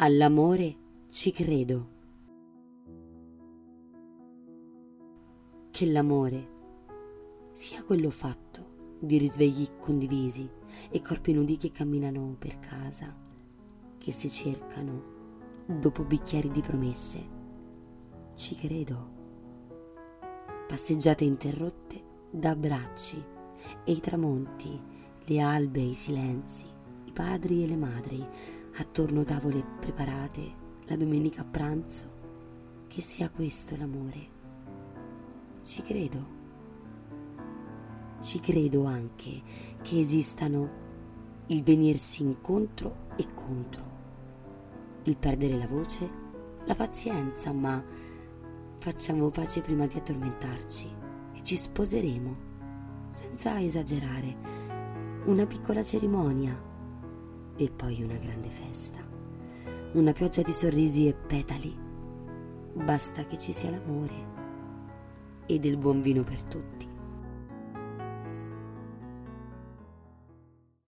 All'amore ci credo. Che l'amore sia quello fatto di risvegli condivisi e corpi nudi che camminano per casa, che si cercano dopo bicchieri di promesse. Ci credo. Passeggiate interrotte da abbracci e i tramonti, le albe e i silenzi, i padri e le madri, attorno tavole preparate la domenica a pranzo. Che sia questo l'amore. Ci credo. Ci credo anche che esistano il venirsi incontro e contro, il perdere la voce, la pazienza, ma facciamo pace prima di addormentarci e ci sposeremo, senza esagerare, una piccola cerimonia e poi una grande festa, una pioggia di sorrisi e petali. Basta che ci sia l'amore e del buon vino per tutti.